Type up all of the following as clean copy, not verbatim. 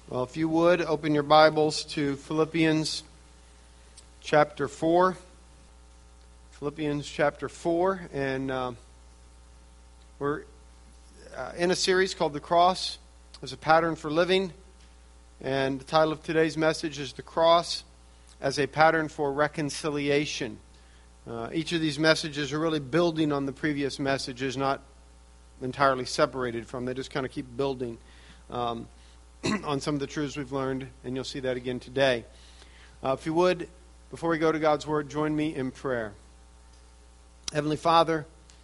Well, if you would, open your Bibles to Philippians chapter 4. Philippians chapter 4, and we're in a series called The Cross as a Pattern for Living. And the title of today's message is The Cross as a Pattern for Reconciliation. Each of these messages are really building on the previous messages, not entirely separated from. They just kind of keep building on some of the truths we've learned, and you'll see that again today. If you would, before we go to God's Word, join me in prayer. Heavenly Father,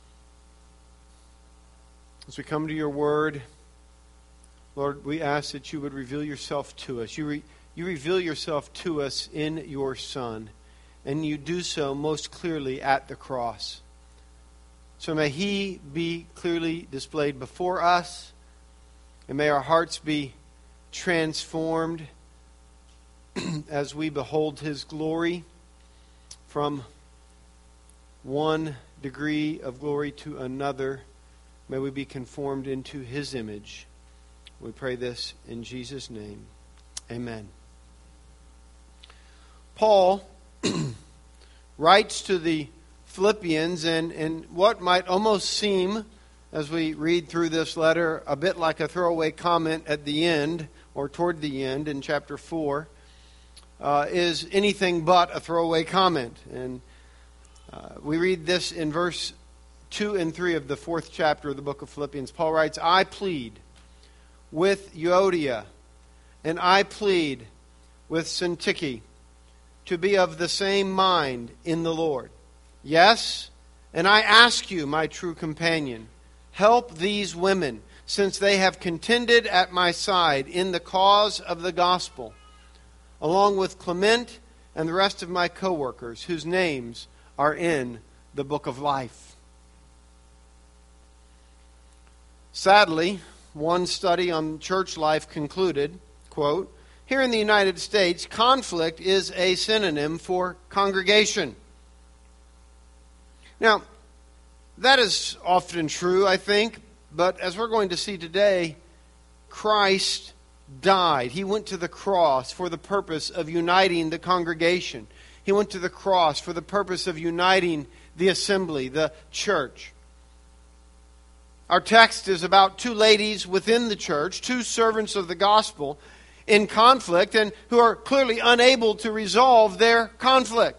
as we come to your Word, Lord, we ask that you would reveal yourself to us. You reveal yourself to us in your Son, and you do so most clearly at the cross. So may he be clearly displayed before us, and may our hearts be transformed as we behold his glory from one degree of glory to another. May we be conformed into his image. We pray this in Jesus' name. Amen. Paul writes to the Philippians, and what might almost seem, as we read through this letter, a bit like a throwaway comment at the end, or toward the end in chapter 4, is anything but a throwaway comment. And we read this in verse 2 and 3 of the 4th chapter of the book of Philippians. Paul writes, I plead with Euodia, and I plead with Syntyche to be of the same mind in the Lord. Yes, and I ask you, my true companion, help these women, since they have contended at my side in the cause of the gospel, along with Clement and the rest of my co-workers, whose names are in the book of life. Sadly, one study on church life concluded, quote, here in the United States, conflict is a synonym for congregation. Now, that is often true, I think, but as we're going to see today, Christ died. He went to the cross for the purpose of uniting the congregation. He went to the cross for the purpose of uniting the assembly, the church. Our text is about two ladies within the church, two servants of the gospel, in conflict and who are clearly unable to resolve their conflict.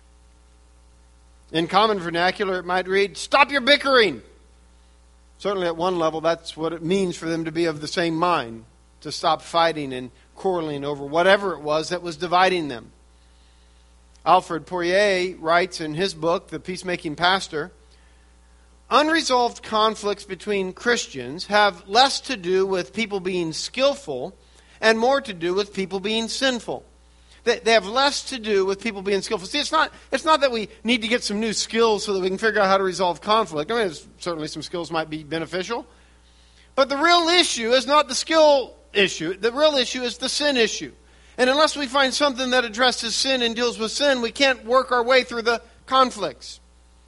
In common vernacular, it might read, stop your bickering. Certainly at one level, that's what it means for them to be of the same mind, to stop fighting and quarreling over whatever it was that was dividing them. Alfred Poirier writes in his book, The Peacemaking Pastor, unresolved conflicts between Christians have less to do with people being skillful and more to do with people being sinful. They have less to do with people being skillful. See, it's not that we need to get some new skills so that we can figure out how to resolve conflict. I mean, certainly some skills might be beneficial. But the real issue is not the skill issue. The real issue is the sin issue. And unless we find something that addresses sin and deals with sin, we can't work our way through the conflicts.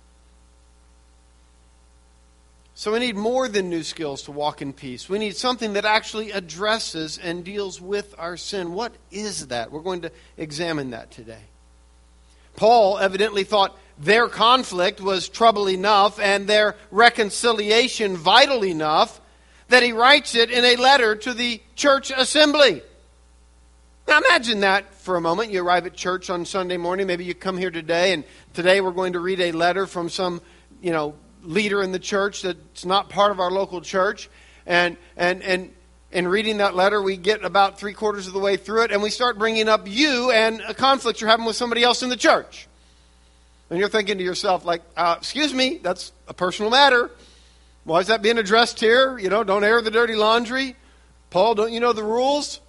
So we need more than new skills to walk in peace. We need something that actually addresses and deals with our sin. What is that? We're going to examine that today. Paul evidently thought their conflict was trouble enough and their reconciliation vital enough that he writes it in a letter to the church assembly. Now imagine that for a moment. You arrive at church on Sunday morning. Maybe you come here today, and today we're going to read a letter from some, leader in the church that's not part of our local church. And in reading that letter, we get about 3/4 of the way through it, and we start bringing up you and a conflict you're having with somebody else in the church. And you're thinking to yourself, like, excuse me, that's a personal matter. Why is that being addressed here? Don't air the dirty laundry. Paul, don't you know the rules?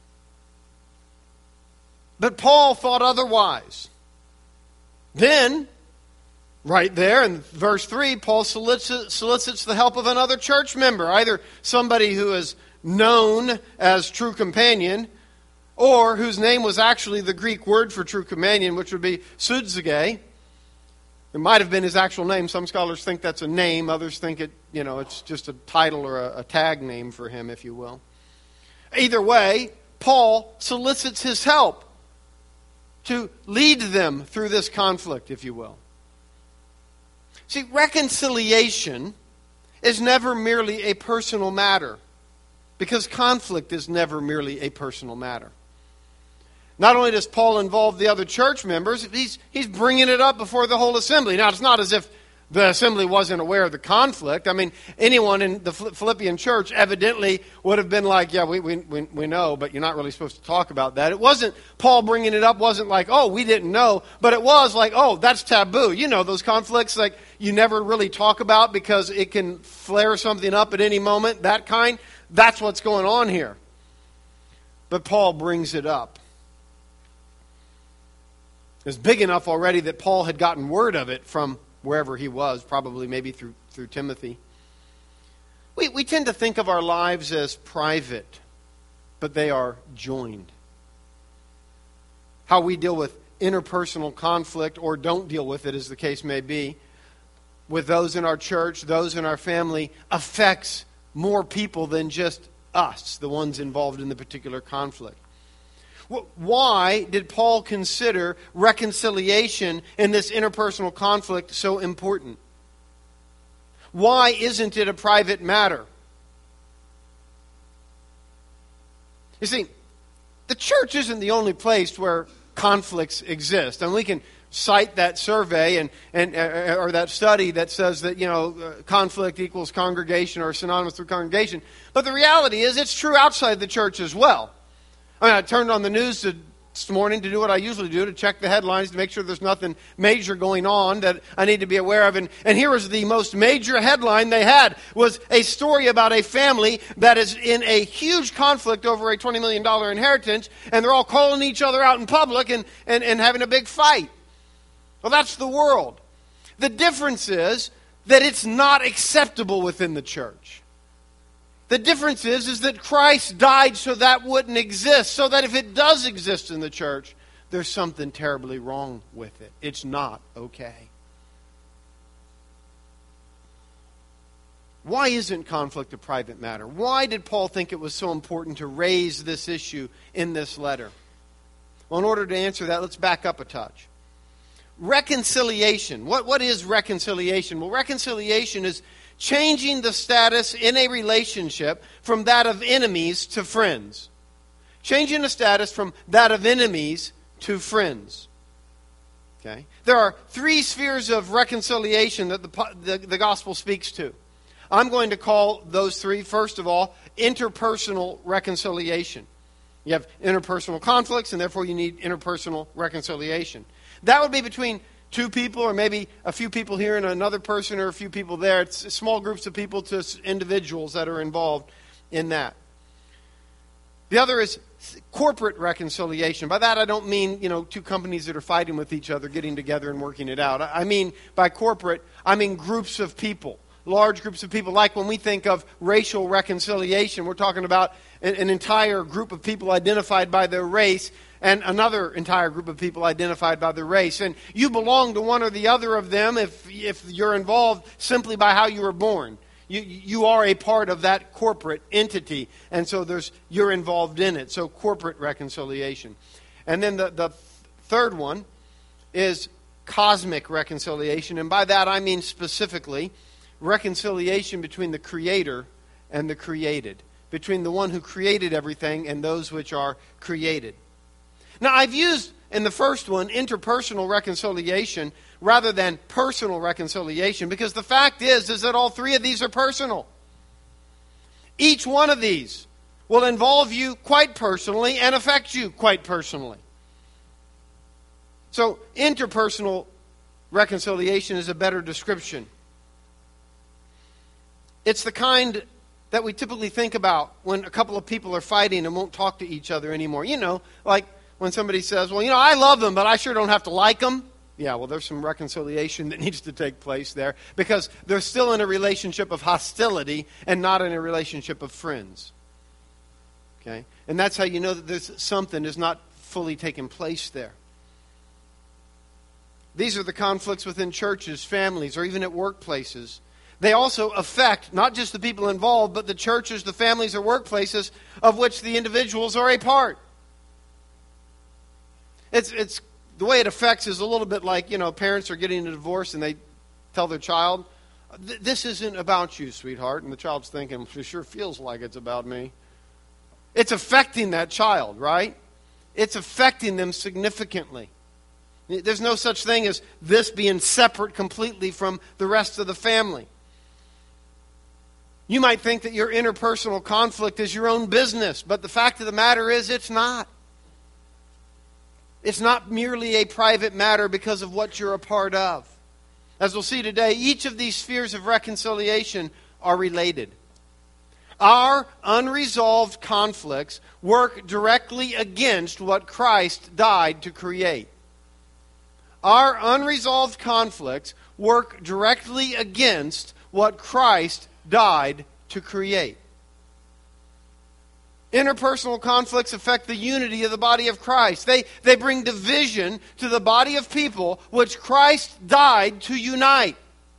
But Paul thought otherwise. Then, right there in verse 3, Paul solicits the help of another church member, either somebody who is known as true companion, or whose name was actually the Greek word for true companion, which would be Sudzige. It might have been his actual name. Some scholars think that's a name. Others think it's just a title or a tag name for him, if you will. Either way, Paul solicits his help to lead them through this conflict, if you will. See, reconciliation is never merely a personal matter, because conflict is never merely a personal matter. Not only does Paul involve the other church members, he's bringing it up before the whole assembly. Now, it's not as if the assembly wasn't aware of the conflict. I mean, anyone in the Philippian church evidently would have been like, yeah, we know, but you're not really supposed to talk about that. It wasn't, Paul bringing it up wasn't like, oh, we didn't know, but it was like, oh, that's taboo. You know, those conflicts like you never really talk about because it can flare something up at any moment, that kind. That's what's going on here. But Paul brings it up. It's big enough already that Paul had gotten word of it from wherever he was, probably maybe through Timothy. We tend to think of our lives as private, but they are joined. How we deal with interpersonal conflict or don't deal with it, as the case may be, with those in our church, those in our family, affects more people than just us, the ones involved in the particular conflict. Why did Paul consider reconciliation in this interpersonal conflict so important? Why isn't it a private matter? You see, the church isn't the only place where conflicts exist. And we can cite that survey or that study that says that, conflict equals congregation or synonymous with congregation. But the reality is it's true outside the church as well. I turned on the news this morning to do what I usually do, to check the headlines to make sure there's nothing major going on that I need to be aware of. And here was the most major headline they had, was a story about a family that is in a huge conflict over a $20 million inheritance, and they're all calling each other out in public and having a big fight. Well, that's the world. The difference is that it's not acceptable within the church. The difference is that Christ died so that wouldn't exist, so that if it does exist in the church, there's something terribly wrong with it. It's not okay. Why isn't conflict a private matter? Why did Paul think it was so important to raise this issue in this letter? Well, in order to answer that, let's back up a touch. Reconciliation. What is reconciliation? Well, reconciliation is changing the status in a relationship from that of enemies to friends. Changing the status from that of enemies to friends. Okay? There are three spheres of reconciliation that the gospel speaks to. I'm going to call those three, first of all, interpersonal reconciliation. You have interpersonal conflicts, and therefore you need interpersonal reconciliation. That would be between two people, or maybe a few people here and another person, or a few people there. It's small groups of people to individuals that are involved in that. The other is corporate reconciliation. By that I don't mean, two companies that are fighting with each other getting together and working it out. I mean, by corporate, I mean groups of people. Large groups of people. Like when we think of racial reconciliation, we're talking about an entire group of people identified by their race and another entire group of people identified by their race. And you belong to one or the other of them if you're involved simply by how you were born. You are a part of that corporate entity, and so you're involved in it. So corporate reconciliation. And then the third one is cosmic reconciliation. And by that I mean specifically reconciliation between the Creator and the created, between the one who created everything and those which are created. Now, I've used in the first one interpersonal reconciliation rather than personal reconciliation because the fact is that all three of these are personal. Each one of these will involve you quite personally and affect you quite personally. So, interpersonal reconciliation is a better description. It's the kind that we typically think about when a couple of people are fighting and won't talk to each other anymore. Like when somebody says, well, I love them, but I sure don't have to like them. Yeah, well, there's some reconciliation that needs to take place there because they're still in a relationship of hostility and not in a relationship of friends. Okay? And that's how you know that there's something is not fully taking place there. These are the conflicts within churches, families, or even at workplaces They also affect not just the people involved, but the churches, the families, or workplaces of which the individuals are a part. It's the way it affects is a little bit like, parents are getting a divorce and they tell their child, this isn't about you, sweetheart. And the child's thinking, it sure feels like it's about me. It's affecting that child, right? It's affecting them significantly. There's no such thing as this being separate completely from the rest of the family. You might think that your interpersonal conflict is your own business, but the fact of the matter is it's not. It's not merely a private matter because of what you're a part of. As we'll see today, each of these spheres of reconciliation are related. Our unresolved conflicts work directly against what Christ died to create. Our unresolved conflicts work directly against what Christ died to create. Interpersonal conflicts affect the unity of the body of Christ. They bring division to the body of people which Christ died to unite.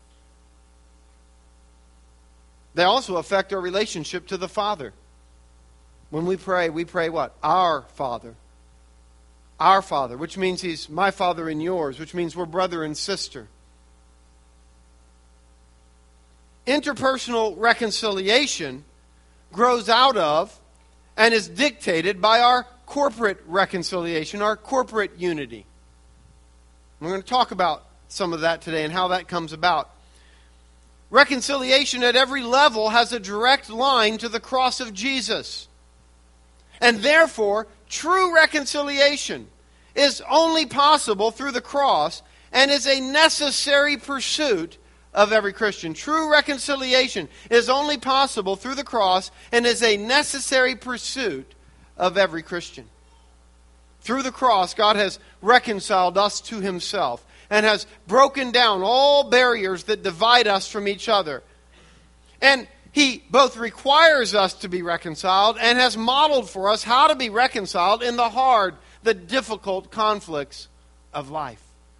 They also affect our relationship to the Father. When we pray what? Our Father. Our Father, which means He's my Father and yours, which means we're brother and sister. Interpersonal reconciliation grows out of and is dictated by our corporate reconciliation, our corporate unity. We're going to talk about some of that today and how that comes about. Reconciliation at every level has a direct line to the cross of Jesus. And therefore, true reconciliation is only possible through the cross and is a necessary pursuit of every Christian. True reconciliation is only possible through the cross and is a necessary pursuit of every Christian. Through the cross, God has reconciled us to Himself and has broken down all barriers that divide us from each other. And He both requires us to be reconciled and has modeled for us how to be reconciled in the hard, the difficult conflicts of life.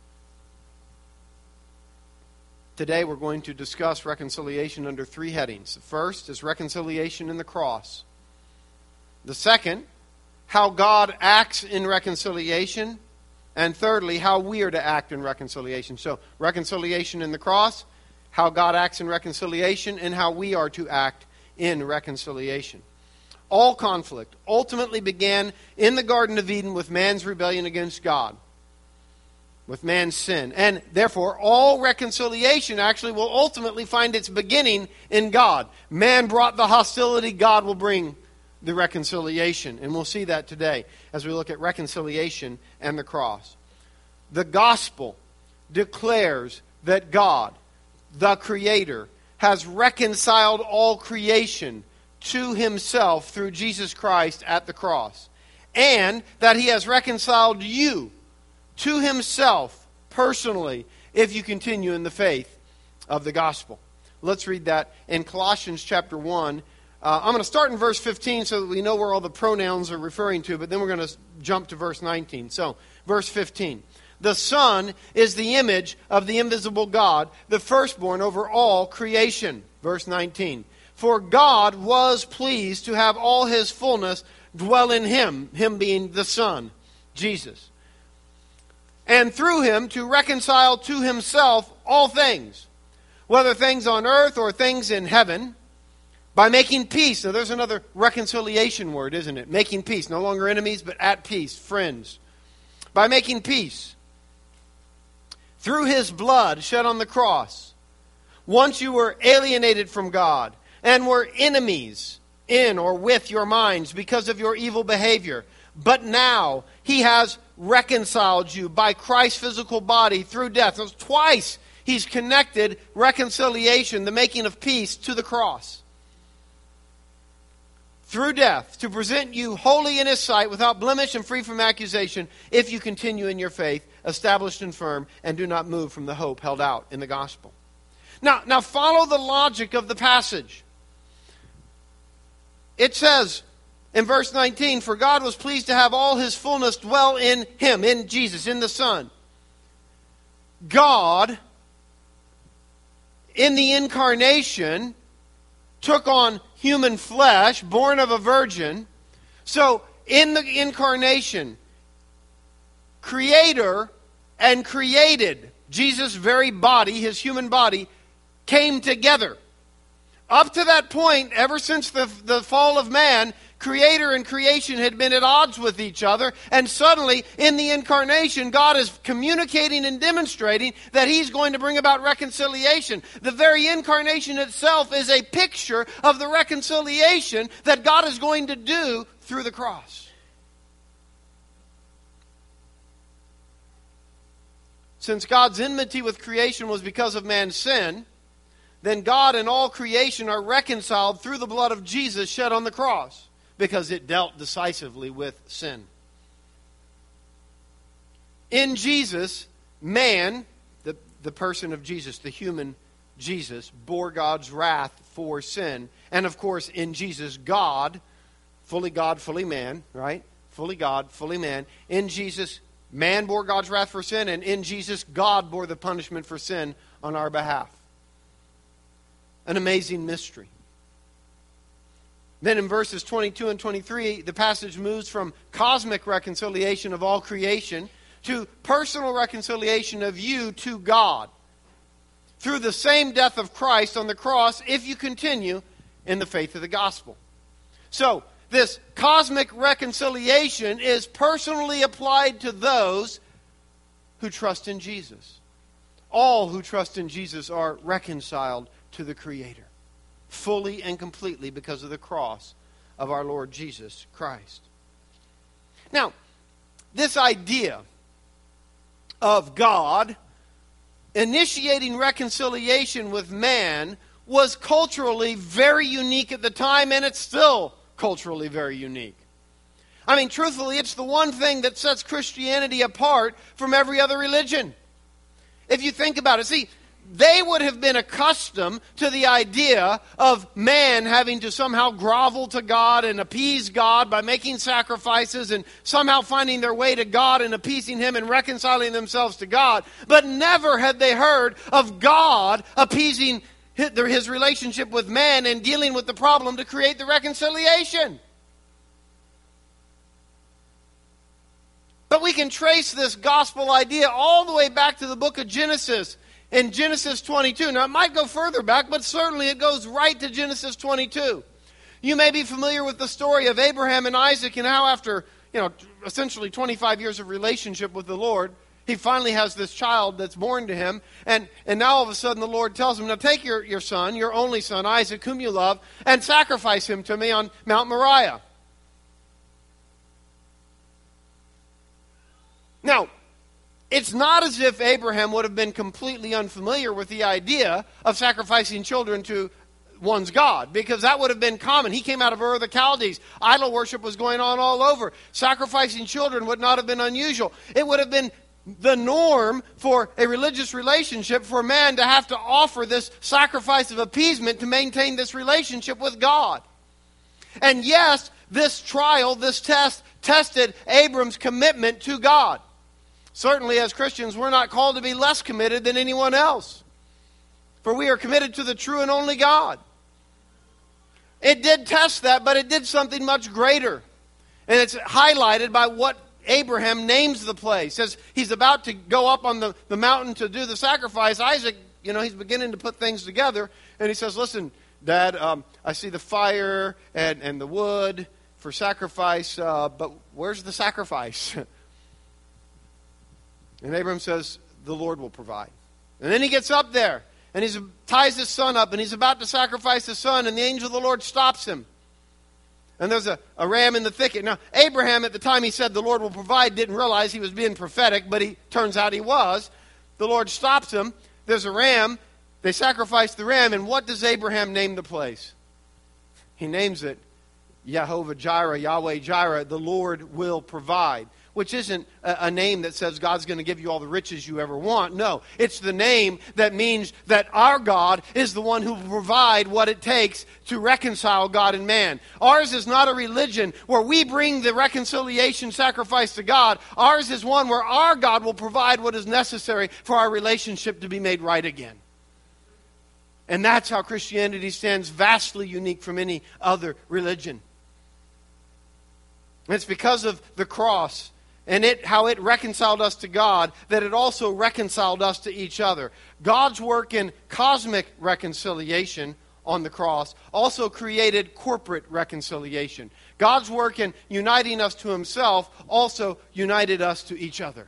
Today we're going to discuss reconciliation under three headings. The first is reconciliation in the cross. The second, how God acts in reconciliation. And thirdly, how we are to act in reconciliation. So, reconciliation in the cross, how God acts in reconciliation, and how we are to act in reconciliation. All conflict ultimately began in the Garden of Eden with man's rebellion against God, with man's sin. And therefore, all reconciliation actually will ultimately find its beginning in God. Man brought the hostility, God will bring the reconciliation. And we'll see that today as we look at reconciliation and the cross. The gospel declares that God, the Creator, has reconciled all creation to Himself through Jesus Christ at the cross. And that He has reconciled you to Himself personally if you continue in the faith of the gospel. Let's read that in Colossians chapter 1. I'm going to start in verse 15 so that we know where all the pronouns are referring to, but then we're going to jump to verse 19. So, verse 15. The Son is the image of the invisible God, the firstborn over all creation. Verse 19. For God was pleased to have all His fullness dwell in Him, Him being the Son, Jesus. And through Him to reconcile to Himself all things, whether things on earth or things in heaven, by making peace. Now there's another reconciliation word, isn't it? Making peace. No longer enemies, but at peace, friends. By making peace. Through His blood shed on the cross. Once you were alienated from God and were enemies in or with your minds because of your evil behavior. But now He has reconciled you by Christ's physical body through death. So twice He's connected reconciliation, the making of peace, to the cross. Through death, to present you holy in His sight, without blemish and free from accusation, if you continue in your faith, established and firm, and do not move from the hope held out in the gospel. Now follow the logic of the passage. It says in verse 19, for God was pleased to have all His fullness dwell in Him, in Jesus, in the Son. God in the incarnation, took on human flesh, born of a virgin. So, in the incarnation, Creator and created, Jesus' very body, his human body, came together. Up to that point, ever since the fall of man, Creator and creation had been at odds with each other, and suddenly, in the incarnation, God is communicating and demonstrating that He's going to bring about reconciliation. The very incarnation itself is a picture of the reconciliation that God is going to do through the cross. Since God's enmity with creation was because of man's sin, then God and all creation are reconciled through the blood of Jesus shed on the cross, because it dealt decisively with sin. In Jesus, man, the person of Jesus, the human Jesus, bore God's wrath for sin. And of course, in Jesus, God, fully man, right? Fully God, fully man. In Jesus, man bore God's wrath for sin, and in Jesus, God bore the punishment for sin on our behalf. An amazing mystery. Then in verses 22 and 23, the passage moves from cosmic reconciliation of all creation to personal reconciliation of you to God through the same death of Christ on the cross, if you continue in the faith of the gospel. So, this cosmic reconciliation is personally applied to those who trust in Jesus. All who trust in Jesus are reconciled to the Creator, fully and completely, because of the cross of our Lord Jesus Christ. Now, this idea of God initiating reconciliation with man was culturally very unique at the time, and it's still culturally very unique. I mean, truthfully, it's the one thing that sets Christianity apart from every other religion. If you think about it, see, they would have been accustomed to the idea of man having to somehow grovel to God and appease God by making sacrifices and somehow finding their way to God and appeasing Him and reconciling themselves to God. But never had they heard of God appeasing His relationship with man and dealing with the problem to create the reconciliation. But we can trace this gospel idea all the way back to the book of Genesis. In Genesis 22. Now, it might go further back, but certainly it goes right to Genesis 22. You may be familiar with the story of Abraham and Isaac and how after, essentially 25 years of relationship with the Lord, he finally has this child that's born to him. And now all of a sudden the Lord tells him, now take your son, your only son, Isaac, whom you love, and sacrifice him to me on Mount Moriah. Now, it's not as if Abraham would have been completely unfamiliar with the idea of sacrificing children to one's God, because that would have been common. He came out of Ur of the Chaldees. Idol worship was going on all over. Sacrificing children would not have been unusual. It would have been the norm for a religious relationship for a man to have to offer this sacrifice of appeasement to maintain this relationship with God. And yes, this trial, this test, tested Abram's commitment to God. Certainly, as Christians, we're not called to be less committed than anyone else. For we are committed to the true and only God. It did test that, but it did something much greater. And it's highlighted by what Abraham names the place. As he's about to go up on the mountain to do the sacrifice, Isaac, he's beginning to put things together. And he says, listen, Dad, I see the fire and the wood for sacrifice, but where's the sacrifice? And Abraham says, the Lord will provide. And then he gets up there, and he ties his son up, and he's about to sacrifice his son, and the angel of the Lord stops him. And there's a ram in the thicket. Now, Abraham, at the time he said the Lord will provide, didn't realize he was being prophetic, but turns out he was. The Lord stops him. There's a ram. They sacrifice the ram, and what does Abraham name the place? He names it Jehovah Jireh, Yahweh Jireh, the Lord will provide. Which isn't a name that says God's going to give you all the riches you ever want. No, it's the name that means that our God is the one who will provide what it takes to reconcile God and man. Ours is not a religion where we bring the reconciliation sacrifice to God. Ours is one where our God will provide what is necessary for our relationship to be made right again. And that's how Christianity stands vastly unique from any other religion. It's because of the cross and how it reconciled us to God that it also reconciled us to each other. God's work in cosmic reconciliation on the cross also created corporate reconciliation. God's work in uniting us to Himself also united us to each other.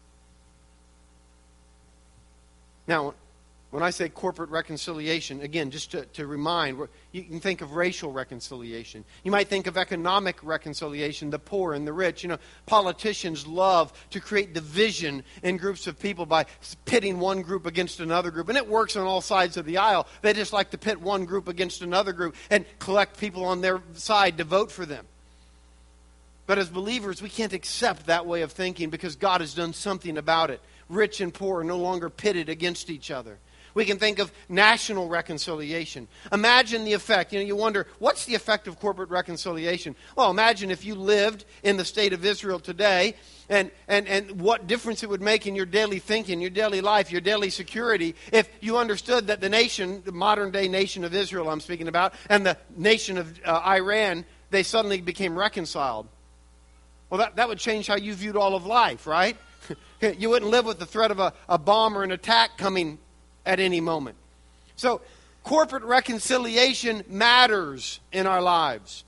Now, when I say corporate reconciliation, again, just to remind, you can think of racial reconciliation. You might think of economic reconciliation, the poor and the rich. You know, politicians love to create division in groups of people by pitting one group against another group. And it works on all sides of the aisle. They just like to pit one group against another group and collect people on their side to vote for them. But as believers, we can't accept that way of thinking because God has done something about it. Rich and poor are no longer pitted against each other. We can think of national reconciliation. Imagine the effect. You wonder, what's the effect of corporate reconciliation? Well, imagine if you lived in the state of Israel today and what difference it would make in your daily thinking, your daily life, your daily security if you understood that the nation, the modern day nation of Israel I'm speaking about, and the nation of Iran, they suddenly became reconciled. Well, that would change how you viewed all of life, right? You wouldn't live with the threat of a bomb or an attack coming at any moment. So, corporate reconciliation matters in our lives.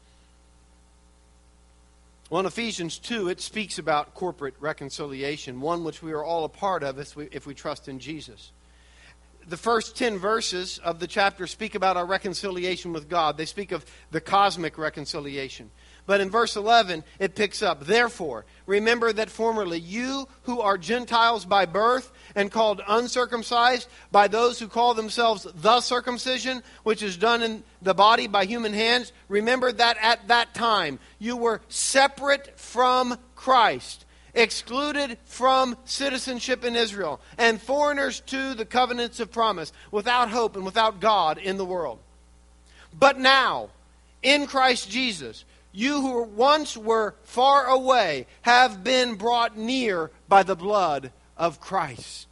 Well, in Ephesians 2, it speaks about corporate reconciliation, one which we are all a part of if we trust in Jesus. The first 10 verses of the chapter speak about our reconciliation with God. They speak of the cosmic reconciliation. But in verse 11, it picks up, "Therefore, remember that formerly you who are Gentiles by birth and called uncircumcised by those who call themselves the circumcision, which is done in the body by human hands, remember that at that time you were separate from Christ, excluded from citizenship in Israel, and foreigners to the covenants of promise, without hope and without God in the world. But now, in Christ Jesus, you who once were far away have been brought near by the blood of Christ.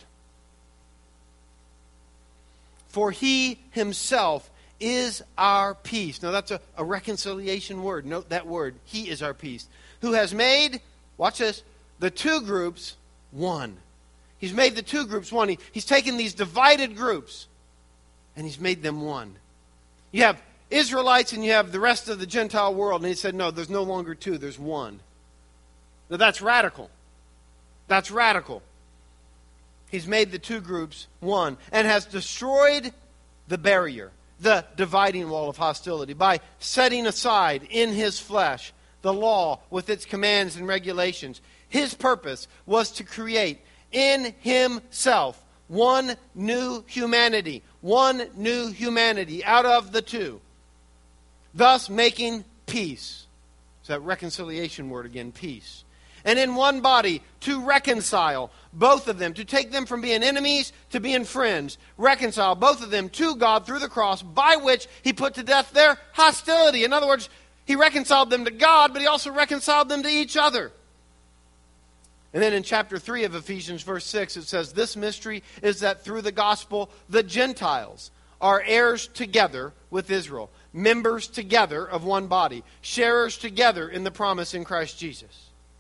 For He Himself is our peace." Now that's a reconciliation word. Note that word. He is our peace. "Who has made," watch this, "the two groups one." He's made the two groups one. He's taken these divided groups and He's made them one. You have Israelites and you have the rest of the Gentile world. And He said, no, there's no longer two, there's one. Now that's radical. That's radical. He's made the two groups one and has destroyed the barrier, the dividing wall of hostility, by setting aside in His flesh the law with its commands and regulations. His purpose was to create in Himself one new humanity out of the two, thus making peace. It's that reconciliation word again, peace. And in one body to reconcile both of them, to take them from being enemies to being friends. Reconcile both of them to God through the cross, by which He put to death their hostility. In other words, He reconciled them to God, but He also reconciled them to each other. And then in chapter 3 of Ephesians, verse 6, it says, "This mystery is that through the gospel, the Gentiles are heirs together with Israel, members together of one body, sharers together in the promise in Christ Jesus."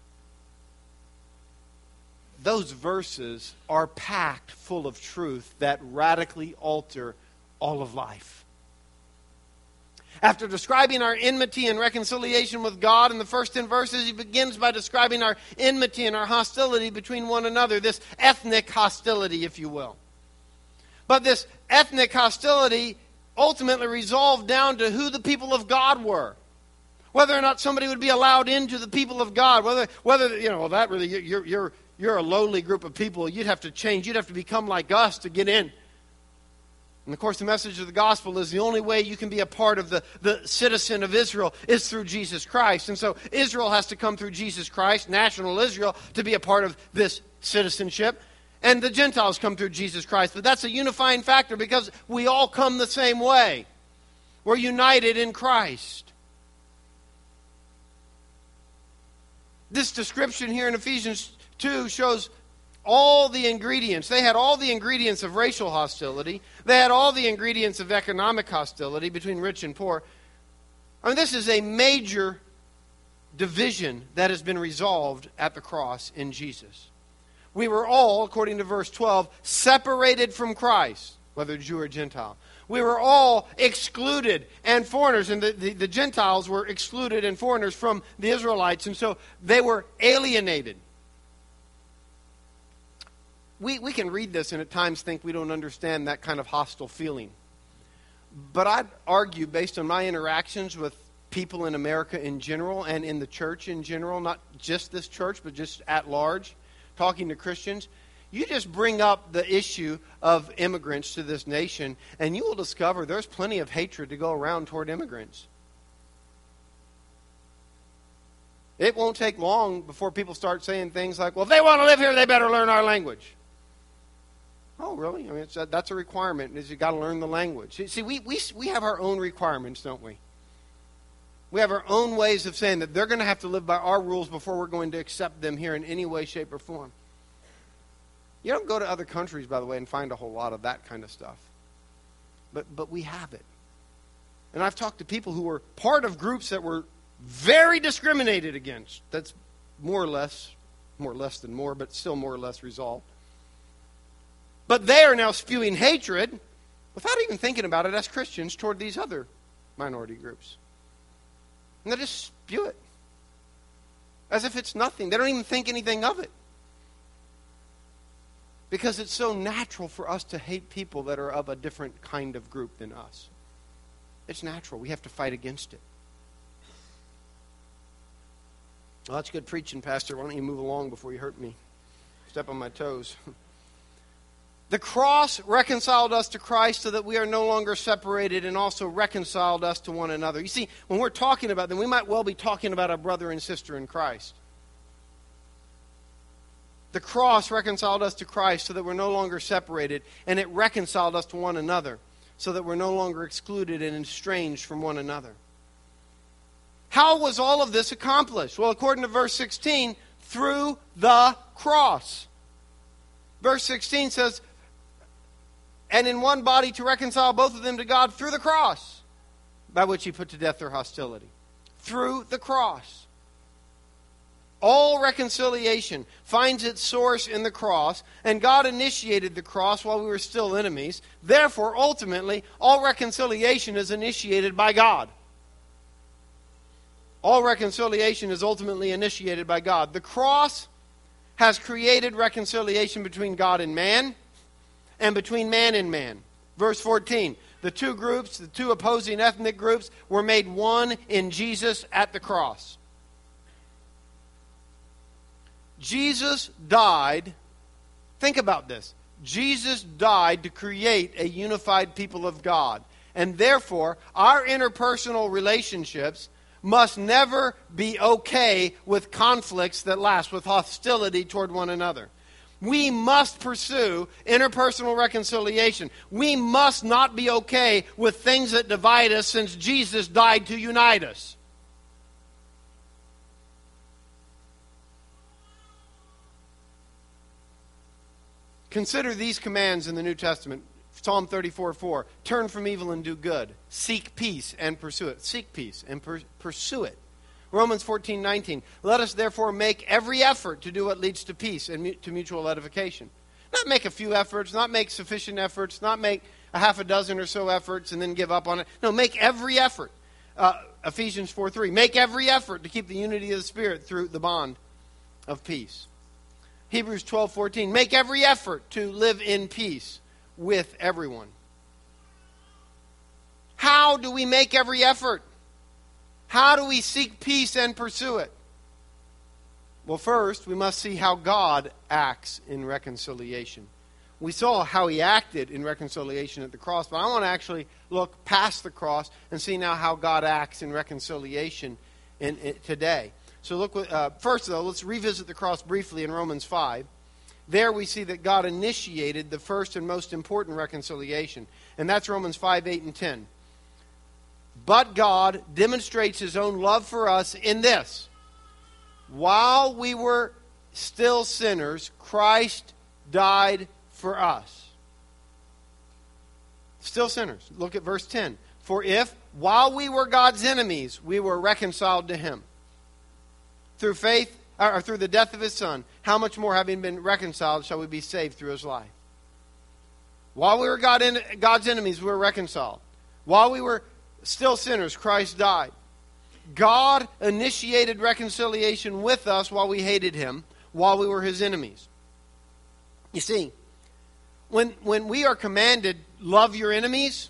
Those verses are packed full of truth that radically alter all of life. After describing our enmity and reconciliation with God in the first 10 verses, He begins by describing our enmity and our hostility between one another, this ethnic hostility, if you will. But this ethnic hostility ultimately resolved down to who the people of God were. Whether or not somebody would be allowed into the people of God, whether you know, well, that really, you're a lowly group of people. You'd have to change. You'd have to become like us to get in. And of course, the message of the gospel is the only way you can be a part of the citizen of Israel is through Jesus Christ. And so Israel has to come through Jesus Christ, national Israel, to be a part of this citizenship. And the Gentiles come through Jesus Christ. But that's a unifying factor because we all come the same way. We're united in Christ. This description here in Ephesians 2 shows all the ingredients. They had all the ingredients of racial hostility. They had all the ingredients of economic hostility between rich and poor. I mean, this is a major division that has been resolved at the cross in Jesus. We were all, according to verse 12, separated from Christ, whether Jew or Gentile. We were all excluded and foreigners, and the Gentiles were excluded and foreigners from the Israelites, and so they were alienated. We can read this and at times think we don't understand that kind of hostile feeling. But I'd argue, based on my interactions with people in America in general and in the church in general, not just this church, but just at large, talking to Christians, you just bring up the issue of immigrants to this nation, and you will discover there's plenty of hatred to go around toward immigrants. It won't take long before people start saying things like, well, if they want to live here, they better learn our language. Oh, really? I mean, that's a requirement, is you've got to learn the language. See, we have our own requirements, don't we? We have our own ways of saying that they're going to have to live by our rules before we're going to accept them here in any way, shape, or form. You don't go to other countries, by the way, and find a whole lot of that kind of stuff. But we have it. And I've talked to people who were part of groups that were very discriminated against. That's more less than more, but still more or less resolved. But they are now spewing hatred, without even thinking about it, as Christians toward these other minority groups. And they just spew it. As if it's nothing. They don't even think anything of it. Because it's so natural for us to hate people that are of a different kind of group than us. It's natural. We have to fight against it. Well, that's good preaching, Pastor. Why don't you move along before you hurt me? Step on my toes. The cross reconciled us to Christ so that we are no longer separated, and also reconciled us to one another. You see, when we're talking about them, we might well be talking about our brother and sister in Christ. The cross reconciled us to Christ so that we're no longer separated, and it reconciled us to one another so that we're no longer excluded and estranged from one another. How was all of this accomplished? Well, according to verse 16, through the cross. Verse 16 says, and in one body to reconcile both of them to God through the cross, by which he put to death their hostility. Through the cross. All reconciliation finds its source in the cross, and God initiated the cross while we were still enemies. Therefore, ultimately, all reconciliation is initiated by God. All reconciliation is ultimately initiated by God. The cross has created reconciliation between God and man, and between man and man. Verse 14, the two groups, the two opposing ethnic groups, were made one in Jesus at the cross. Jesus died, think about this, Jesus died to create a unified people of God. And therefore, our interpersonal relationships must never be okay with conflicts that last, with hostility toward one another. We must pursue interpersonal reconciliation. We must not be okay with things that divide us, since Jesus died to unite us. Consider these commands in the New Testament. Psalm 34:4. Turn from evil and do good. Seek peace and pursue it. Seek peace and pursue it. Romans 14:19. Let us therefore make every effort to do what leads to peace and to mutual edification. Not make a few efforts, not make sufficient efforts, not make a half a dozen or so efforts and then give up on it. No, make every effort. Ephesians 4:3. Make every effort to keep the unity of the Spirit through the bond of peace. Hebrews 12:14. Make every effort to live in peace with everyone. How do we make every effort? How do we seek peace and pursue it? Well, first, we must see how God acts in reconciliation. We saw how he acted in reconciliation at the cross, but I want to actually look past the cross and see now how God acts in reconciliation today. So look, first though, let's revisit the cross briefly in Romans 5. There we see that God initiated the first and most important reconciliation. And that's Romans 5, 8, and 10. But God demonstrates his own love for us in this. While we were still sinners, Christ died for us. Still sinners. Look at verse 10. For if, while we were God's enemies, we were reconciled to Him through faith, or through the death of His Son, how much more, having been reconciled, shall we be saved through His life? While we were God's enemies, we were reconciled. While we were still sinners, Christ died. God initiated reconciliation with us while we hated Him, while we were His enemies. You see, when we are commanded, love your enemies,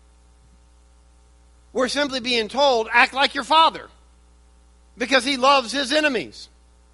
we're simply being told, act like your Father, because He loves His enemies.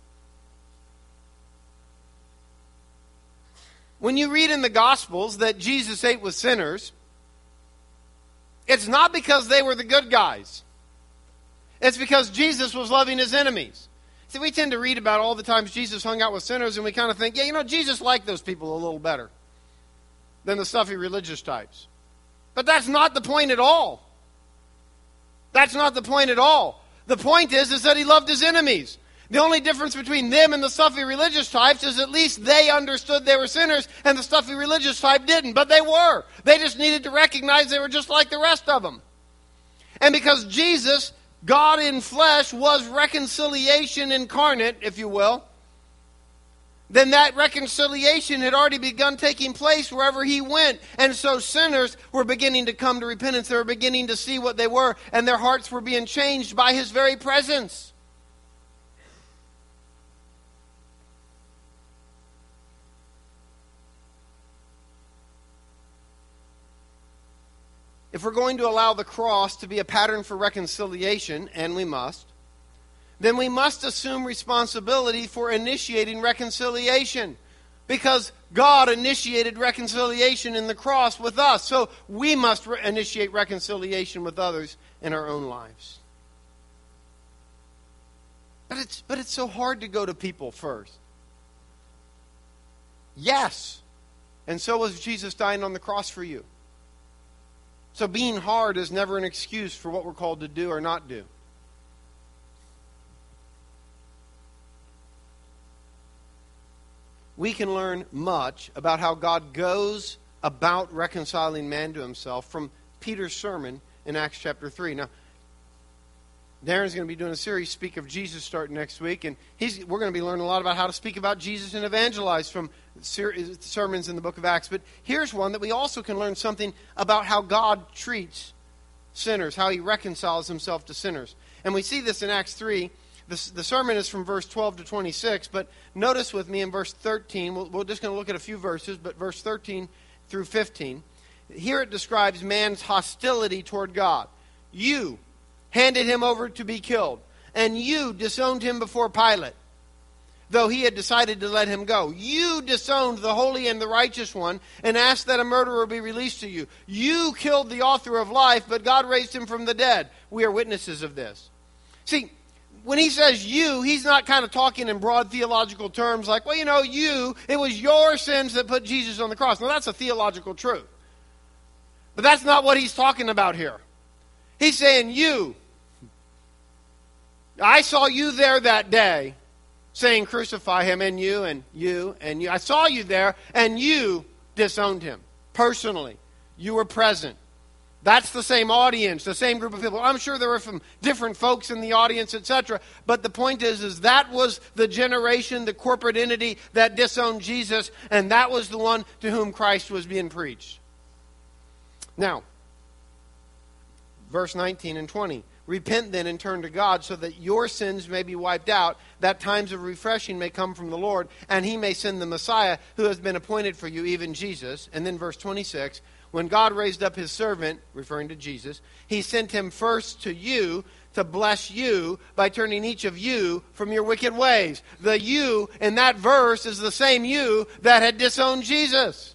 When you read in the Gospels that Jesus ate with sinners, it's not because they were the good guys. It's because Jesus was loving His enemies. See, we tend to read about all the times Jesus hung out with sinners, and we kind of think, yeah, Jesus liked those people a little better than the stuffy religious types. But that's not the point at all. That's not the point at all. The point is that He loved His enemies. The only difference between them and the stuffy religious types is at least they understood they were sinners and the stuffy religious type didn't. But they were. They just needed to recognize they were just like the rest of them. And because Jesus, God in flesh, was reconciliation incarnate, if you will, then that reconciliation had already begun taking place wherever He went. And so sinners were beginning to come to repentance. They were beginning to see what they were, and their hearts were being changed by His very presence. If we're going to allow the cross to be a pattern for reconciliation, and we must, then we must assume responsibility for initiating reconciliation. Because God initiated reconciliation in the cross with us. So we must initiate reconciliation with others in our own lives. But it's so hard to go to people first. Yes. And so was Jesus dying on the cross for you. So being hard is never an excuse for what we're called to do or not do. We can learn much about how God goes about reconciling man to Himself from Peter's sermon in Acts chapter 3. Now, Darren's going to be doing a series, Speak of Jesus, starting next week. And we're going to be learning a lot about how to speak about Jesus and evangelize from sermons in the book of Acts. But here's one that we also can learn something about how God treats sinners, how He reconciles Himself to sinners. And we see this in Acts 3. The sermon is from verse 12 to 26. But notice with me in verse 13, we're just going to look at a few verses, but verse 13 through 15. Here it describes man's hostility toward God. You handed Him over to be killed, and you disowned Him before Pilate, though he had decided to let Him go. You disowned the Holy and the Righteous One and asked that a murderer be released to you. You killed the author of life, but God raised Him from the dead. We are witnesses of this. See, when he says you, he's not kind of talking in broad theological terms like, well, it was your sins that put Jesus on the cross. Now, that's a theological truth. But that's not what he's talking about here. He's saying you. I saw you there that day saying crucify Him, and you, and you, and you. I saw you there, and you disowned Him personally. You were present. That's the same audience, the same group of people. I'm sure there were some different folks in the audience, etc. But the point is that was the generation, the corporate entity that disowned Jesus, and that was the one to whom Christ was being preached. Now, verse 19 and 20. Repent then and turn to God so that your sins may be wiped out, that times of refreshing may come from the Lord, and He may send the Messiah who has been appointed for you, even Jesus. And then verse 26, when God raised up His servant, referring to Jesus, He sent Him first to you to bless you by turning each of you from your wicked ways. The you in that verse is the same you that had disowned Jesus.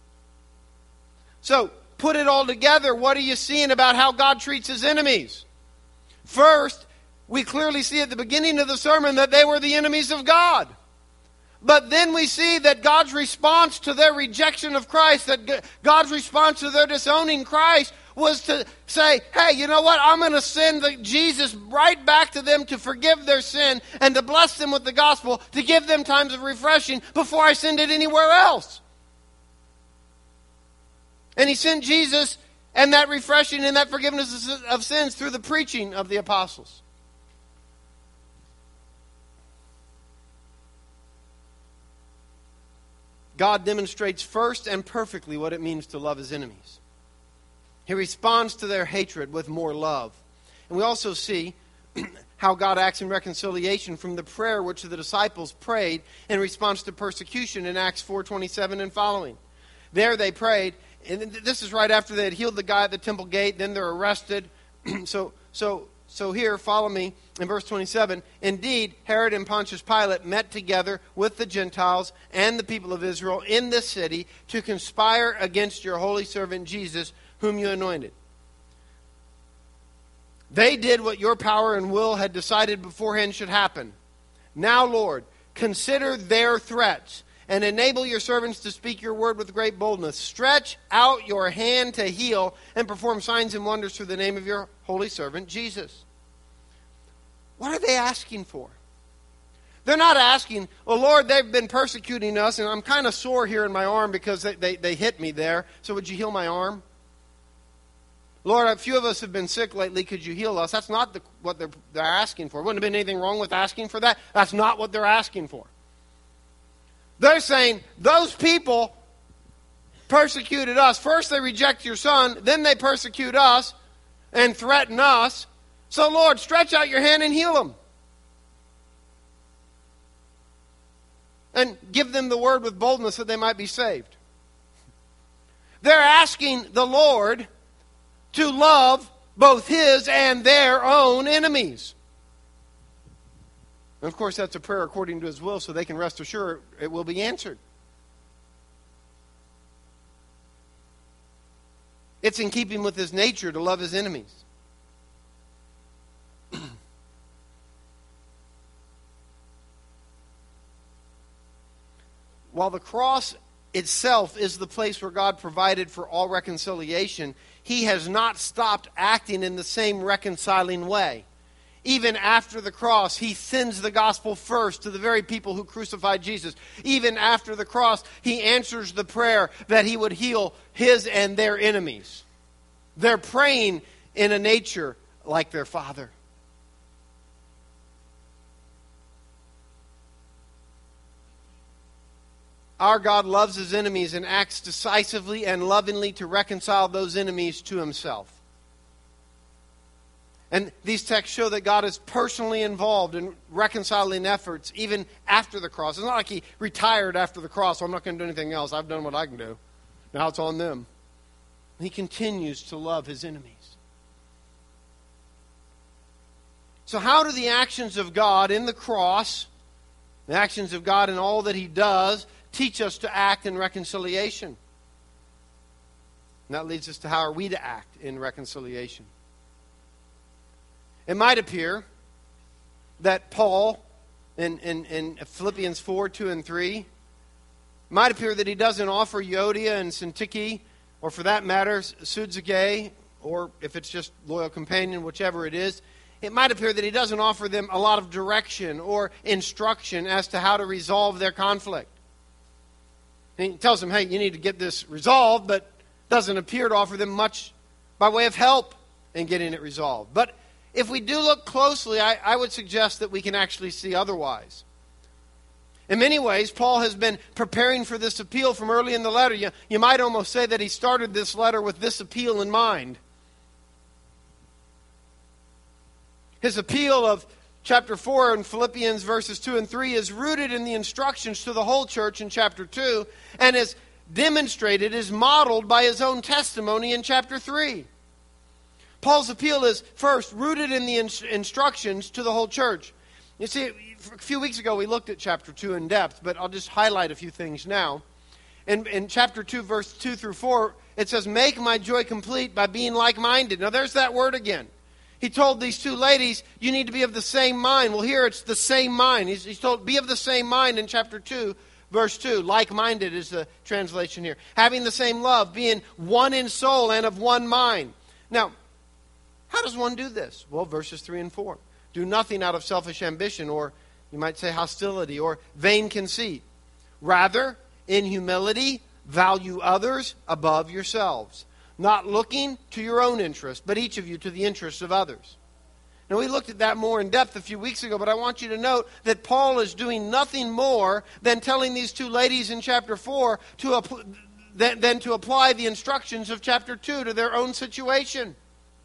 So, put it all together, what are you seeing about how God treats His enemies? First, we clearly see at the beginning of the sermon that they were the enemies of God. But then we see that God's response to their rejection of Christ, that God's response to their disowning Christ, was to say, hey, you know what? I'm going to send Jesus right back to them to forgive their sin and to bless them with the gospel, to give them times of refreshing before I send it anywhere else. And he sent Jesus and that refreshing and that forgiveness of sins through the preaching of the apostles. God demonstrates first and perfectly what it means to love his enemies. He responds to their hatred with more love. And we also see how God acts in reconciliation from the prayer which the disciples prayed in response to persecution in Acts 4:27 and following. There they prayed, and this is right after they had healed the guy at the temple gate, then they're arrested. So here, follow me in verse 27. Indeed, Herod and Pontius Pilate met together with the Gentiles and the people of Israel in this city to conspire against your holy servant Jesus, whom you anointed. They did what your power and will had decided beforehand should happen. Now, Lord, consider their threats and enable your servants to speak your word with great boldness. Stretch out your hand to heal and perform signs and wonders through the name of your holy servant Jesus. What are they asking for? They're not asking, well, Lord, they've been persecuting us, and I'm kind of sore here in my arm because they hit me there, so would you heal my arm? Lord, a few of us have been sick lately. Could you heal us? That's not what they're asking for. Wouldn't have been anything wrong with asking for that. That's not what they're asking for. They're saying, those people persecuted us. First they reject your son, then they persecute us and threaten us. So, Lord, stretch out your hand and heal them. And give them the word with boldness that they might be saved. They're asking the Lord to love both his and their own enemies. And of course, that's a prayer according to his will, so they can rest assured it will be answered. It's in keeping with his nature to love his enemies. While the cross itself is the place where God provided for all reconciliation, he has not stopped acting in the same reconciling way. Even after the cross, he sends the gospel first to the very people who crucified Jesus. Even after the cross, he answers the prayer that he would heal his and their enemies. They're praying in a nature like their Father. Our God loves his enemies and acts decisively and lovingly to reconcile those enemies to himself. And these texts show that God is personally involved in reconciling efforts even after the cross. It's not like he retired after the cross, so I'm not going to do anything else. I've done what I can do. Now it's on them. He continues to love his enemies. So how do the actions of God in the cross, the actions of God in all that he does, teach us to act in reconciliation? And that leads us to how are we to act in reconciliation. It might appear that Paul, in Philippians 4, 2, and 3, it might appear that he doesn't offer Euodia and Syntyche, or for that matter, Syntyche, or if it's just loyal companion, whichever it is, it might appear that he doesn't offer them a lot of direction or instruction as to how to resolve their conflict. He tells them, hey, you need to get this resolved, but doesn't appear to offer them much by way of help in getting it resolved. But if we do look closely, I would suggest that we can actually see otherwise. In many ways, Paul has been preparing for this appeal from early in the letter. You might almost say that he started this letter with this appeal in mind. His appeal of chapter 4 in Philippians verses 2 and 3 is rooted in the instructions to the whole church in chapter 2 and is demonstrated, is modeled by his own testimony in chapter 3. Paul's appeal is first rooted in the instructions to the whole church. You see, a few weeks ago we looked at chapter 2 in depth, but I'll just highlight a few things now. In chapter 2, verse 2 through 4, it says, make my joy complete by being like-minded. Now there's that word again. He told these two ladies, you need to be of the same mind. Well, here it's the same mind. He's told, be of the same mind in chapter 2, verse 2. Like-minded is the translation here. Having the same love, being one in soul and of one mind. Now, how does one do this? Well, verses 3 and 4. Do nothing out of selfish ambition, or you might say hostility, or vain conceit. Rather, in humility, value others above yourselves, not looking to your own interest, but each of you to the interests of others. Now, we looked at that more in depth a few weeks ago, but I want you to note that Paul is doing nothing more than telling these two ladies in chapter 4 than to apply the instructions of chapter 2 to their own situation.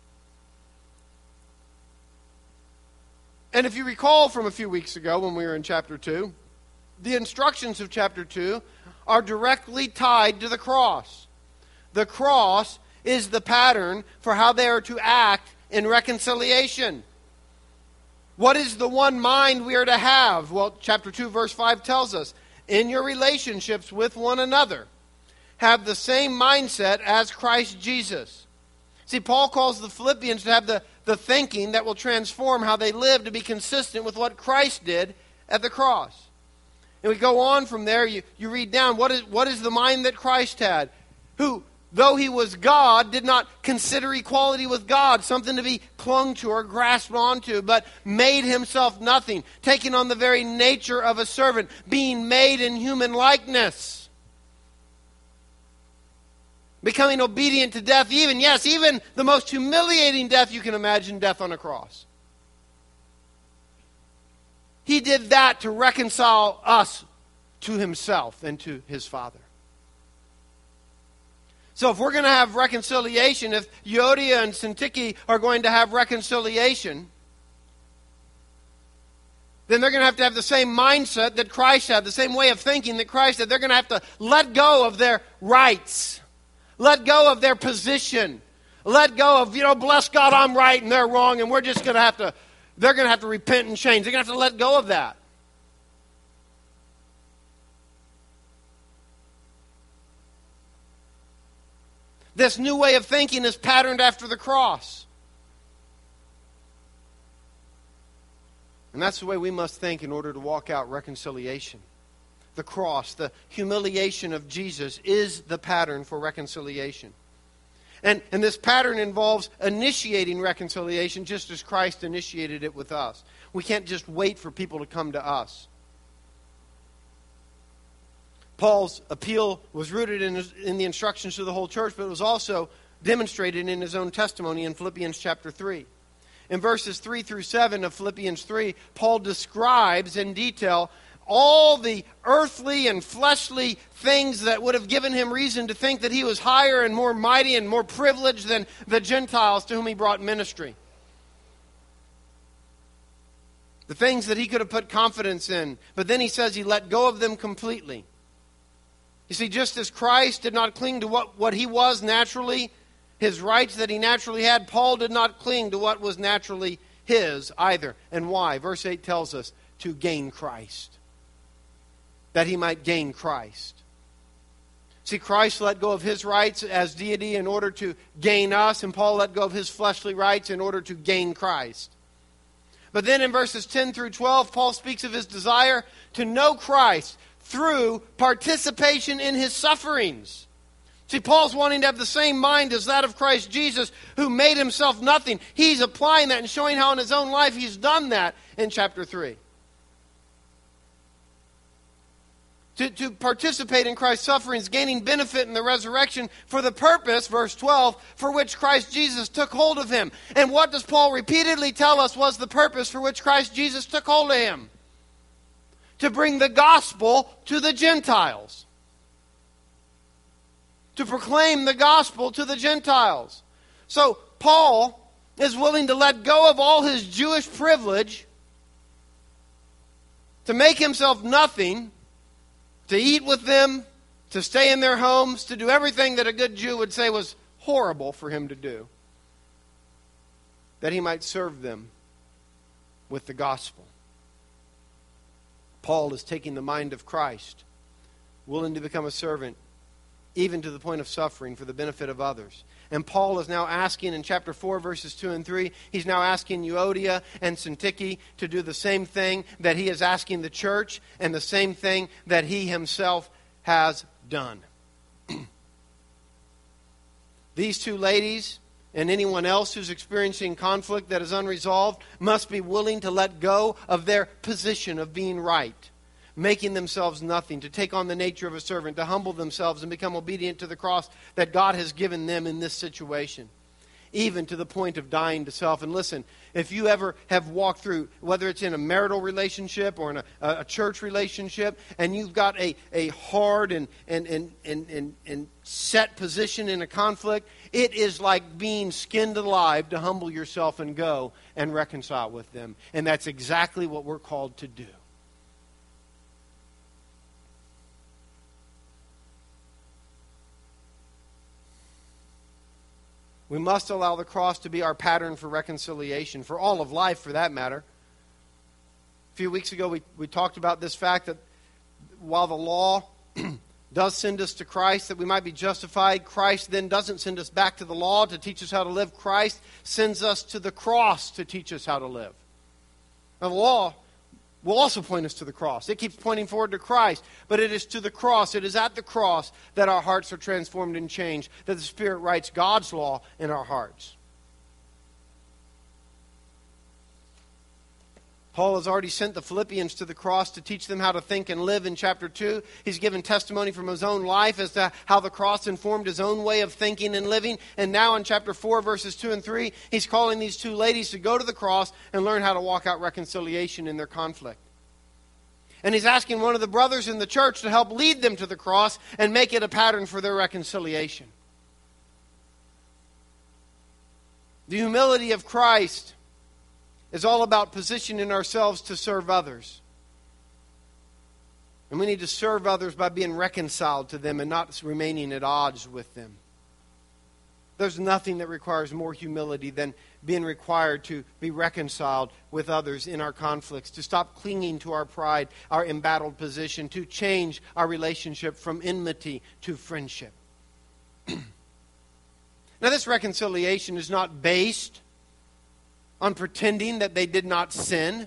And if you recall from a few weeks ago when we were in chapter 2, the instructions of chapter 2 are directly tied to the cross. The cross is the pattern for how they are to act in reconciliation. What is the one mind we are to have? Well, chapter 2, verse 5 tells us, in your relationships with one another, have the same mindset as Christ Jesus. See, Paul calls the Philippians to have the thinking that will transform how they live to be consistent with what Christ did at the cross. And we go on from there, you read down, what is the mind that Christ had? Who, though he was God, did not consider equality with God something to be clung to or grasped onto, but made himself nothing, taking on the very nature of a servant, being made in human likeness. Becoming obedient to death, even the most humiliating death you can imagine, death on a cross. He did that to reconcile us to himself and to his Father. So if we're going to have reconciliation, if Euodia and Syntyche are going to have reconciliation, then they're going to have the same mindset that Christ had, the same way of thinking that Christ had. They're going to have to let go of their rights. Let go of their position. Let go of, bless God, I'm right and they're wrong, and we're just going to have to, they're going to have to repent and change. They're going to have to let go of that. This new way of thinking is patterned after the cross. And that's the way we must think in order to walk out reconciliation. The cross, the humiliation of Jesus, is the pattern for reconciliation. And this pattern involves initiating reconciliation just as Christ initiated it with us. We can't just wait for people to come to us. Paul's appeal was rooted in the instructions to the whole church, but it was also demonstrated in his own testimony in Philippians chapter 3. In verses 3 through 7 of Philippians 3, Paul describes in detail all the earthly and fleshly things that would have given him reason to think that he was higher and more mighty and more privileged than the Gentiles to whom he brought ministry. The things that he could have put confidence in. But then he says he let go of them completely. You see, just as Christ did not cling to what he was naturally, his rights that he naturally had, Paul did not cling to what was naturally his either. And why? Verse 8 tells us, to gain Christ. That he might gain Christ. See, Christ let go of his rights as deity in order to gain us, and Paul let go of his fleshly rights in order to gain Christ. But then in verses 10 through 12, Paul speaks of his desire to know Christ through participation in his sufferings. See, Paul's wanting to have the same mind as that of Christ Jesus, who made himself nothing. He's applying that and showing how in his own life he's done that in chapter 3. To participate in Christ's sufferings, gaining benefit in the resurrection for the purpose, verse 12, for which Christ Jesus took hold of him. And what does Paul repeatedly tell us was the purpose for which Christ Jesus took hold of him? To bring the gospel to the Gentiles. To proclaim the gospel to the Gentiles. So Paul is willing to let go of all his Jewish privilege, to make himself nothing, to eat with them, to stay in their homes, to do everything that a good Jew would say was horrible for him to do, that he might serve them with the gospel. Paul is taking the mind of Christ, willing to become a servant, even to the point of suffering for the benefit of others. And Paul is now asking in chapter 4, verses 2 and 3, he's now asking Euodia and Syntyche to do the same thing that he is asking the church and the same thing that he himself has done. These two ladies and anyone else who's experiencing conflict that is unresolved must be willing to let go of their position of being right, making themselves nothing, to take on the nature of a servant, to humble themselves and become obedient to the cross that God has given them in this situation, even to the point of dying to self. And listen, if you ever have walked through, whether it's in a marital relationship or in a church relationship, and you've got a hard and set position in a conflict, it is like being skinned alive to humble yourself and go and reconcile with them. And that's exactly what we're called to do. We must allow the cross to be our pattern for reconciliation, for all of life for that matter. A few weeks ago we talked about this fact that while the law does send us to Christ that we might be justified, Christ then doesn't send us back to the law to teach us how to live. Christ sends us to the cross to teach us how to live. Now the law will also point us to the cross. It keeps pointing forward to Christ, but it is to the cross. It is at the cross that our hearts are transformed and changed, that the Spirit writes God's law in our hearts. Paul has already sent the Philippians to the cross to teach them how to think and live in chapter 2. He's given testimony from his own life as to how the cross informed his own way of thinking and living. And now in chapter 4, verses 2 and 3, he's calling these two ladies to go to the cross and learn how to walk out reconciliation in their conflict. And he's asking one of the brothers in the church to help lead them to the cross and make it a pattern for their reconciliation. The humility of Christ is all about positioning ourselves to serve others. And we need to serve others by being reconciled to them and not remaining at odds with them. There's nothing that requires more humility than being required to be reconciled with others in our conflicts, to stop clinging to our pride, our embattled position, to change our relationship from enmity to friendship. Now, this reconciliation is not based on pretending that they did not sin.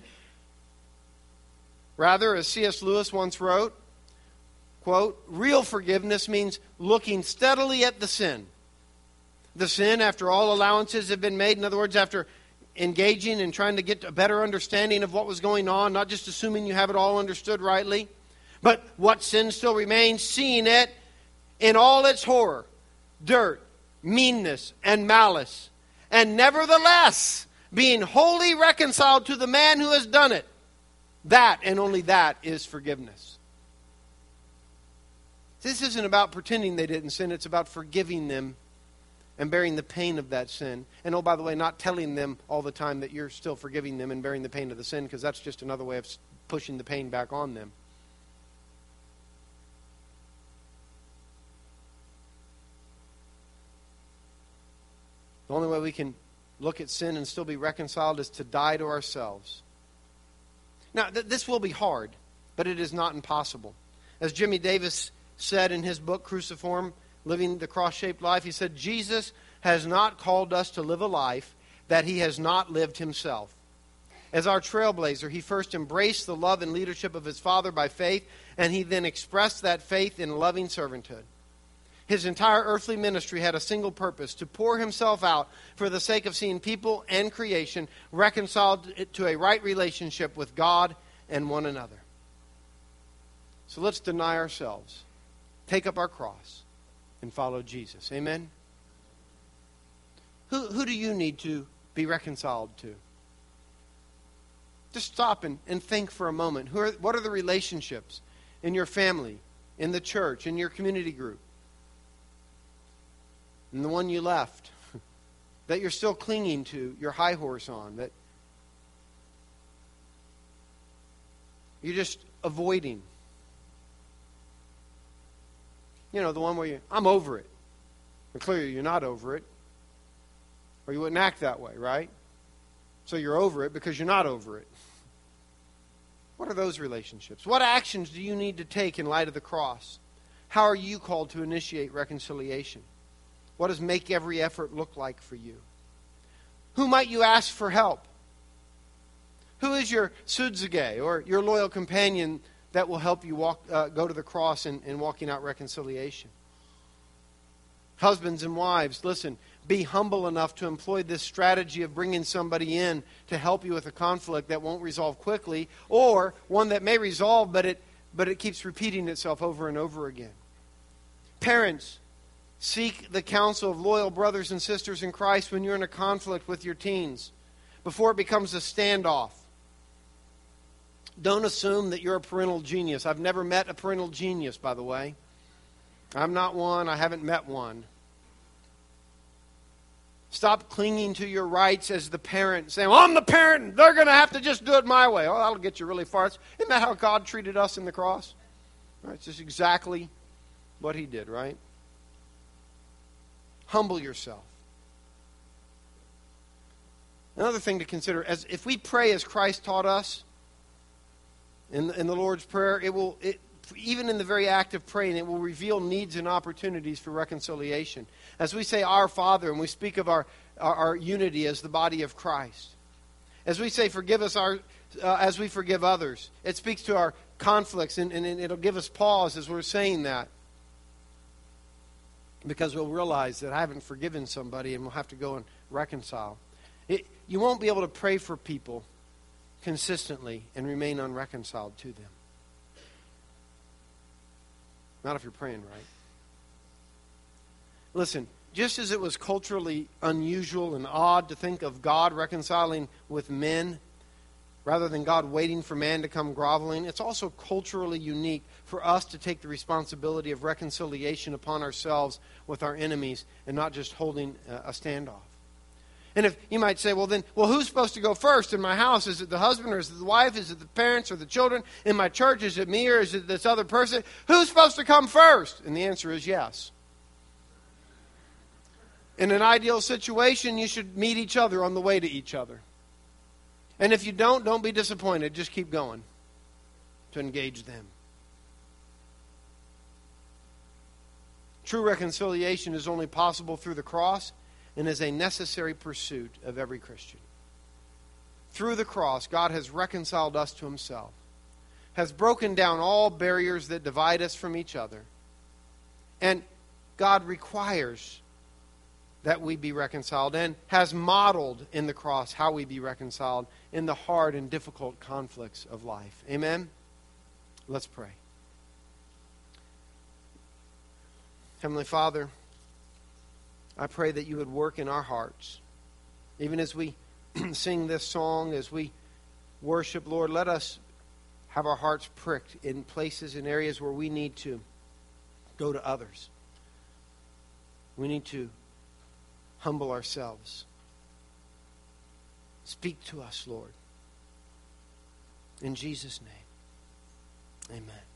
Rather, as C.S. Lewis once wrote, quote, real forgiveness means looking steadily at the sin. The sin after all allowances have been made. In other words, after engaging and trying to get a better understanding of what was going on, not just assuming you have it all understood rightly, but what sin still remains, seeing it in all its horror, dirt, meanness, and malice, and nevertheless being wholly reconciled to the man who has done it. That and only that is forgiveness. This isn't about pretending they didn't sin. It's about forgiving them and bearing the pain of that sin. And oh, by the way, not telling them all the time that you're still forgiving them and bearing the pain of the sin, because that's just another way of pushing the pain back on them. The only way we can look at sin and still be reconciled is to die to ourselves. Now, this will be hard, but it is not impossible. As Jimmy Davis said in his book, Cruciform, Living the Cross-Shaped Life, he said, Jesus has not called us to live a life that he has not lived himself. As our trailblazer, he first embraced the love and leadership of his Father by faith, and he then expressed that faith in loving servanthood. His entire earthly ministry had a single purpose: to pour himself out for the sake of seeing people and creation reconciled to a right relationship with God and one another. So let's deny ourselves, take up our cross, and follow Jesus. Amen? Who do you need to be reconciled to? Just stop and think for a moment. What are the relationships in your family, in the church, in your community group? And the one you left, that you're still clinging to your high horse on, that you're just avoiding. You know, the one where I'm over it. And clearly you're not over it. Or you wouldn't act that way, right? So you're over it because you're not over it. What are those relationships? What actions do you need to take in light of the cross? How are you called to initiate reconciliation? What does make every effort look like for you? Who might you ask for help? Who is your sudzuge, or your loyal companion that will help you go to the cross and walking out reconciliation? Husbands and wives, listen, be humble enough to employ this strategy of bringing somebody in to help you with a conflict that won't resolve quickly, or one that may resolve, but it keeps repeating itself over and over again. Parents, seek the counsel of loyal brothers and sisters in Christ when you're in a conflict with your teens, before it becomes a standoff. Don't assume that you're a parental genius. I've never met a parental genius, by the way. I'm not one. I haven't met one. Stop clinging to your rights as the parent, saying, well, I'm the parent, they're going to have to just do it my way. Oh, that'll get you really far. Isn't that how God treated us in the cross? Right? It's just exactly what He did, right? Humble yourself. Another thing to consider, if we pray as Christ taught us in the Lord's Prayer, even in the very act of praying, it will reveal needs and opportunities for reconciliation. As we say, Our Father, and we speak of our unity as the body of Christ. As we say, forgive us as we forgive others. It speaks to our conflicts, and it'll give us pause as we're saying that. Because we'll realize that I haven't forgiven somebody, and we'll have to go and reconcile. You won't be able to pray for people consistently and remain unreconciled to them. Not if you're praying right. Listen, just as it was culturally unusual and odd to think of God reconciling with men rather than God waiting for man to come groveling, it's also culturally unique for us to take the responsibility of reconciliation upon ourselves with our enemies and not just holding a standoff. And if you might say, well, who's supposed to go first in my house? Is it the husband or is it the wife? Is it the parents or the children? In my church, is it me or is it this other person? Who's supposed to come first? And the answer is yes. In an ideal situation, you should meet each other on the way to each other. And if you don't be disappointed. Just keep going to engage them. True reconciliation is only possible through the cross and is a necessary pursuit of every Christian. Through the cross, God has reconciled us to Himself, has broken down all barriers that divide us from each other, and God requires that we be reconciled and has modeled in the cross how we be reconciled in the hard and difficult conflicts of life. Amen? Let's pray. Heavenly Father, I pray that you would work in our hearts. Even as we sing this song, as we worship, Lord, let us have our hearts pricked in places and areas where we need to go to others. We need to humble ourselves. Speak to us, Lord. In Jesus' name, amen.